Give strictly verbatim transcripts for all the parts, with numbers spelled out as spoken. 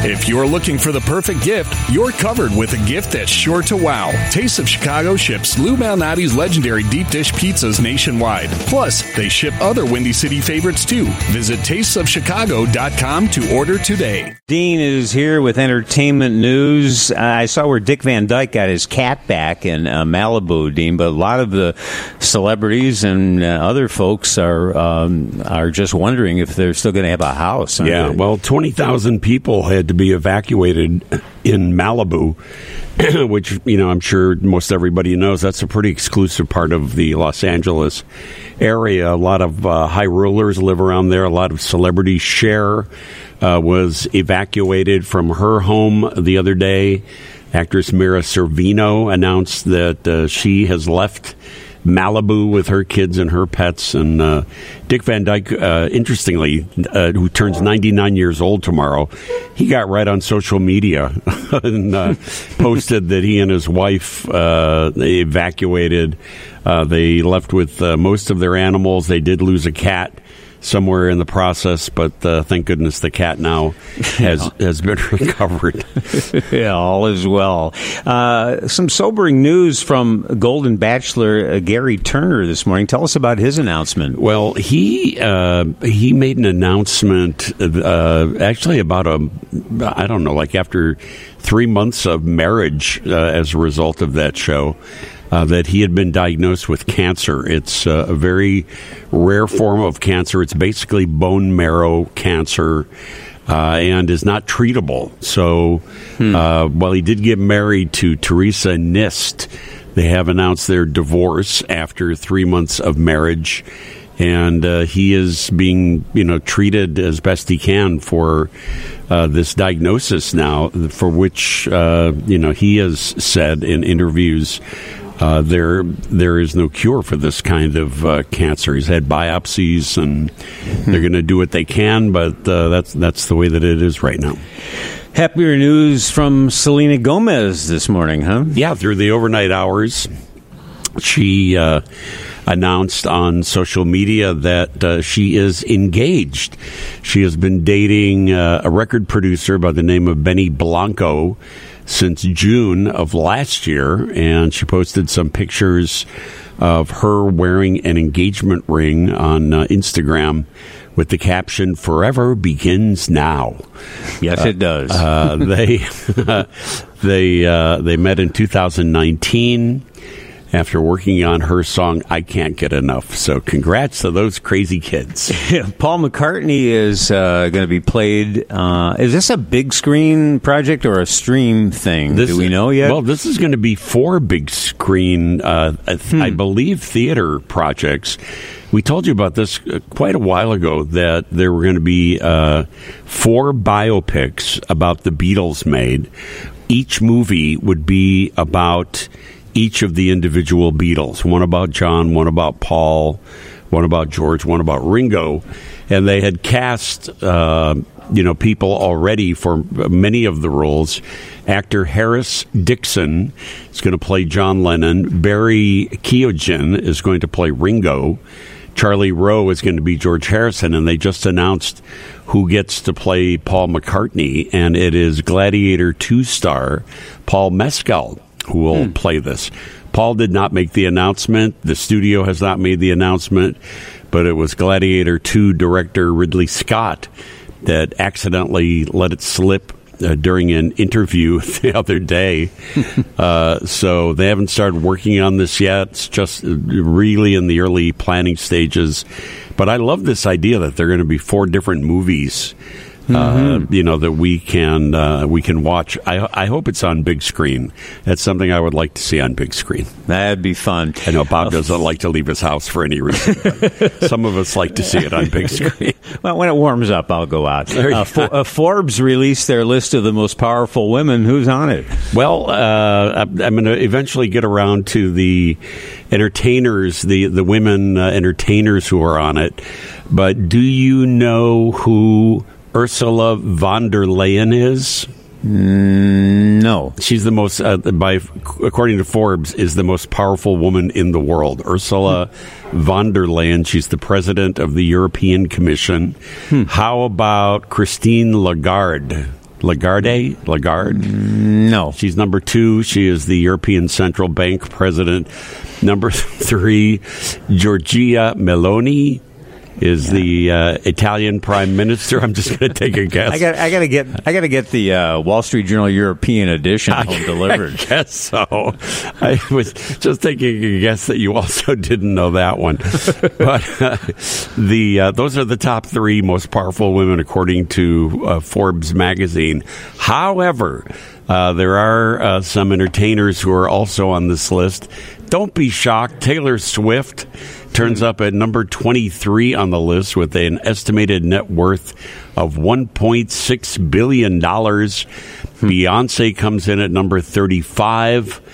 If you're looking for the perfect gift, you're covered with a gift that's sure to wow. Taste of Chicago ships Lou Malnati's legendary deep dish pizzas nationwide. Plus, they ship other Windy City favorites too. Visit tastes of chicago dot com to order today. Dean is here with entertainment news. Uh, I saw where Dick Van Dyke got his cat back in uh, Malibu, Dean, but a lot of the celebrities and uh, other folks are um, are just wondering if they're still going to have a house. Yeah, they? well, twenty thousand people had to be evacuated in Malibu, which, you know, I'm sure most everybody knows that's a pretty exclusive part of the Los Angeles area. A lot of uh, high rulers live around there. A lot of celebrities. Cher uh, was evacuated from her home the other day. Actress Mira Sorvino announced that uh, she has left Malibu with her kids and her pets. And uh, Dick Van Dyke, uh, interestingly, uh, who turns ninety-nine years old tomorrow, he got right on social media and uh, posted that he and his wife uh, evacuated. Uh, they left with uh, most of their animals. They did lose a cat somewhere in the process, but uh, thank goodness the cat now has has been recovered. Yeah, all is well. Uh, some sobering news from Golden Bachelor uh, Gary Turner this morning. Tell us about his announcement. Well, he uh, he made an announcement uh, actually about a I don't know, like after three months of marriage uh, as a result of that show. Uh, that he had been diagnosed with cancer. It's uh, a very rare form of cancer. It's basically bone marrow cancer uh, and is not treatable. So hmm. uh, while he did get married to Teresa Nist, they have announced their divorce after three months of marriage. And uh, he is being, you know, treated as best he can for uh, this diagnosis now, for which, uh, you know, he has said in interviews Uh, there, there is no cure for this kind of uh, cancer. He's had biopsies, and they're going to do what they can, but uh, that's that's the way that it is right now. Happier news from Selena Gomez this morning, huh? Yeah, through the overnight hours, she uh, announced on social media that uh, she is engaged. She has been dating uh, a record producer by the name of Benny Blanco since June of last year, and she posted some pictures of her wearing an engagement ring on uh, Instagram with the caption, "Forever begins now." Yes, uh, it does. uh, they they uh, they met in two thousand nineteen after working on her song, "I Can't Get Enough." So congrats to those crazy kids. Yeah, Paul McCartney is uh, going to be played. Uh, is this a big screen project or a stream thing? This, Do we know yet? Well, this is going to be four big screen, uh, hmm. I believe, theater projects. We told you about this quite a while ago, that there were going to be uh, four biopics about the Beatles made. Each movie would be about each of the individual Beatles, one about John, one about Paul, one about George, one about Ringo. And they had cast, uh, you know, people already for many of the roles. Actor Harris Dixon is going to play John Lennon. Barry Keoghan is going to play Ringo. Charlie Rowe is going to be George Harrison. And they just announced who gets to play Paul McCartney. And it is Gladiator two star Paul Mescal who will hmm. play this. Paul did not make the announcement. The studio has not made the announcement, but it was Gladiator two director Ridley Scott that accidentally let it slip uh, during an interview the other day. uh, so they haven't started working on this yet. It's just really in the early planning stages. But I love this idea that there are going to be four different movies Uh, mm-hmm. you know, that we can uh, we can watch. I, I hope it's on big screen. That's something I would like to see on big screen. That'd be fun. I know Bob doesn't like to leave his house for any reason. But some of us like to see it on big screen. Well, when it warms up, I'll go out. Uh, For, uh, Forbes released their list of the most powerful women. Who's on it? Well, uh, I'm going to eventually get around to the entertainers, the, the women uh, entertainers who are on it. But do you know who Ursula von der Leyen is? Mm, no. She's the most, uh, by according to Forbes, is the most powerful woman in the world. Ursula hmm. von der Leyen. She's the president of the European Commission. Hmm. How about Christine Lagarde? Lagarde? Lagarde? No. She's number two. She is the European Central Bank president. Number three, Giorgia Meloni is yeah. the uh, Italian prime minister. I'm just going to take a guess. I got, I got to get, I got to get the uh, Wall Street Journal European edition home I, delivered. I guess so. I was just taking a guess that you also didn't know that one. But uh, the uh, those are the top three most powerful women according to uh, Forbes magazine. However, uh, there are uh, some entertainers who are also on this list. Don't be shocked. Taylor Swift turns up at number twenty-three on the list with an estimated net worth of one point six billion dollars. Hmm. Beyonce comes in at number thirty-five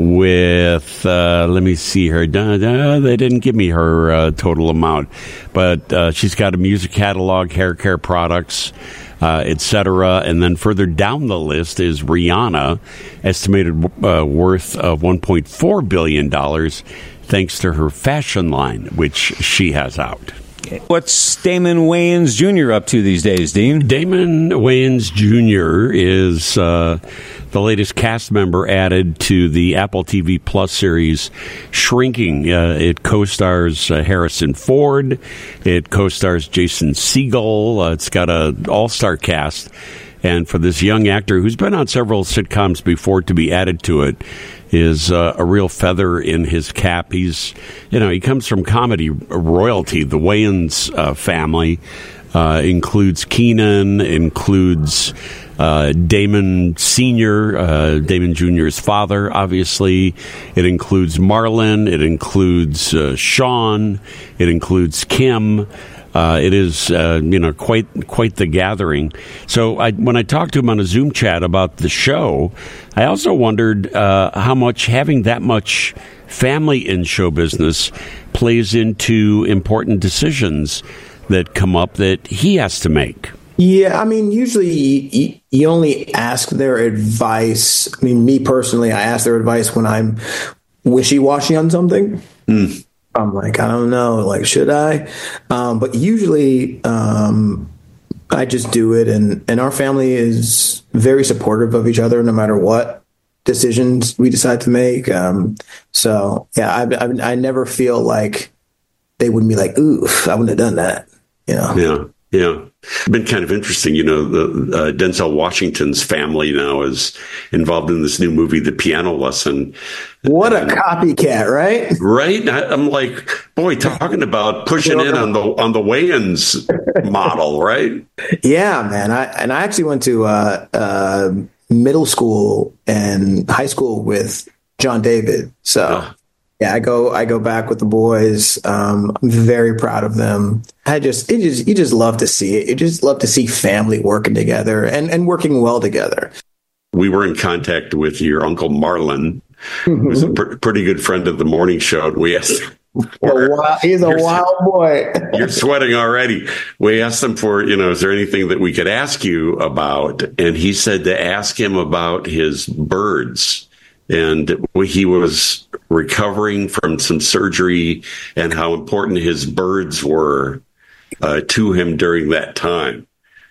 with, uh, let me see her. Da, da, they didn't give me her uh, total amount, but uh, she's got a music catalog, hair care products, Uh, et cetera. And then further down the list is Rihanna, estimated uh, worth of one point four billion dollars, thanks to her fashion line, which she has out. What's Damon Wayans Junior up to these days, Dean? Damon Wayans Junior is uh, the latest cast member added to the Apple T V Plus series Shrinking. Uh, it co-stars uh, Harrison Ford. It co-stars Jason Segel. Uh, it's got an all-star cast. And for this young actor who's been on several sitcoms before to be added to it is uh, a real feather in his cap. He's, you know, he comes from comedy royalty. The Wayans uh, family uh, includes Kenan, includes uh, Damon Senior, uh, Damon Junior's father, obviously. It includes Marlon. It includes uh, Sean. It includes Kim. Uh, it is, uh, you know, quite quite the gathering. So I, when I talked to him on a Zoom chat about the show, I also wondered uh, how much having that much family in show business plays into important decisions that come up that he has to make. Yeah, I mean, usually you, you only ask their advice. I mean, me personally, I ask their advice when I'm wishy-washy on something. Mm. I'm like, I don't know, like, should I? Um, but usually um, I just do it. And, and our family is very supportive of each other no matter what decisions we decide to make. Um, so, yeah, I, I, I never feel like they wouldn't be like, ooh, I wouldn't have done that. You know? Yeah. Yeah. It's been kind of interesting. You know, the, uh, Denzel Washington's family now is involved in this new movie, The Piano Lesson. What a copycat, right? Right. I, I'm like, boy, talking about pushing in on the, on the Wayans model, right? Yeah, man. I, and I actually went to, uh, uh, middle school and high school with John David. So oh. Yeah, I go I go back with the boys. Um, I'm very proud of them. I just it just you just love to see it. You just love to see family working together and, and working well together. We were in contact with your Uncle Marlon, who's a pr- pretty good friend of the morning show. And we asked him for, wild, he's a wild boy. You're sweating already. We asked him for, you know, is there anything that we could ask you about? And he said to ask him about his birds. And he was recovering from some surgery and how important his birds were uh, to him during that time.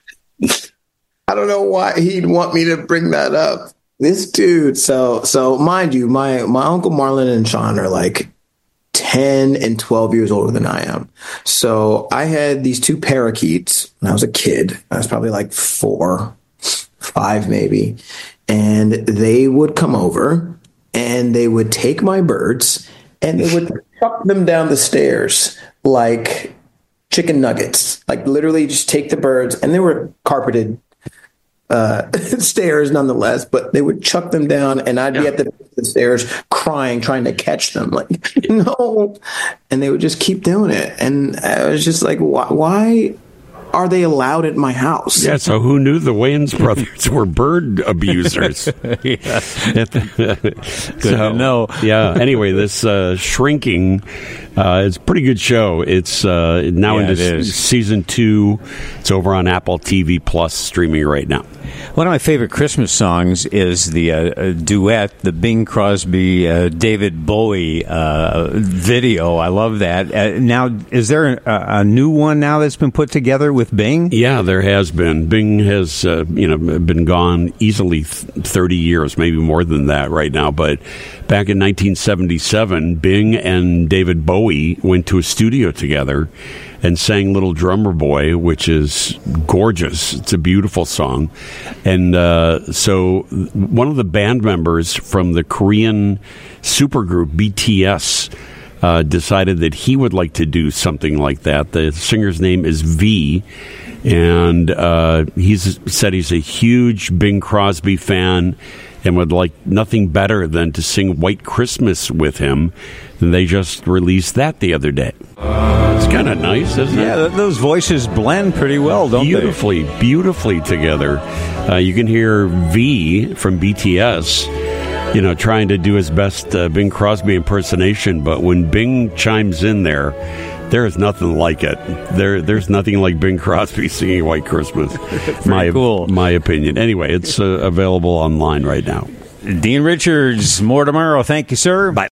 I don't know why he'd want me to bring that up. This dude. So, so mind you, my, my Uncle Marlon and Sean are like ten and twelve years older than I am. So I had these two parakeets when I was a kid. I was probably like four, five maybe. And they would come over and they would take my birds and they would chuck them down the stairs like chicken nuggets, like literally just take the birds, and they were carpeted uh, stairs nonetheless, but they would chuck them down and I'd yeah. be at the, the stairs crying, trying to catch them like, no. And they would just keep doing it. And I was just like, why? why? Are they allowed at my house? Yeah, so who knew the Wayans brothers were bird abusers? Good so, to know. Yeah, anyway, this uh, Shrinking uh, is a pretty good show. It's uh, now yeah, into it s- season two. It's over on Apple T V Plus, streaming right now. One of my favorite Christmas songs is the uh, duet, the Bing Crosby, uh, David Bowie uh, video. I love that. Uh, now, is there a, a new one now that's been put together with with Bing? Yeah, there has been. Bing has, uh, you know, been gone easily thirty years, maybe more than that right now. But back in nineteen seventy-seven, Bing and David Bowie went to a studio together and sang Little Drummer Boy, which is gorgeous. It's a beautiful song. And uh, so one of the band members from the Korean supergroup B T S uh, decided that he would like to do something like that. The singer's name is V, and uh, he's said he's a huge Bing Crosby fan and would like nothing better than to sing White Christmas with him. And they just released that the other day. It's kind of nice, isn't it? Yeah, th- those voices blend pretty well, don't beautifully, they? Beautifully, beautifully together. Uh, you can hear V from B T S, you know, trying to do his best uh, Bing Crosby impersonation, but when Bing chimes in there, there is nothing like it. There, there's nothing like Bing Crosby singing White Christmas. my, cool. my opinion. Anyway, it's uh, available online right now. Dean Richards, more tomorrow. Thank you, sir. Bye.